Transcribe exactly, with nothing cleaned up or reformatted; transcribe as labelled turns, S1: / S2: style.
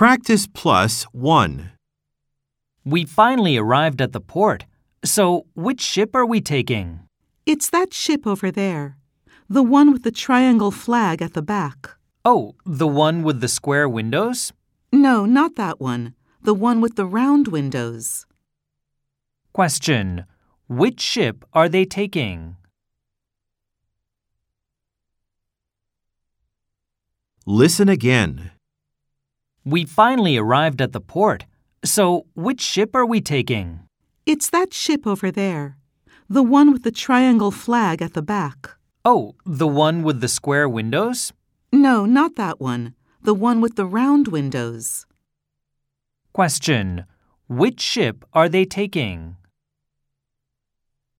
S1: Practice Plus One.
S2: We finally arrived at the port. So, which ship are we taking?
S3: It's that ship over there. The one with the triangle flag at the back.
S2: Oh, the one with the square windows?
S3: No, not that one. The one with the round windows.
S2: Question. Which ship are they taking?
S1: Listen again.
S2: We finally arrived at the port. So, which ship are we taking?
S3: It's that ship over there. The one with the triangle flag at the back.
S2: Oh, the one with the square windows?
S3: No, not that one. The one with the round windows.
S2: Question. Which ship are they taking?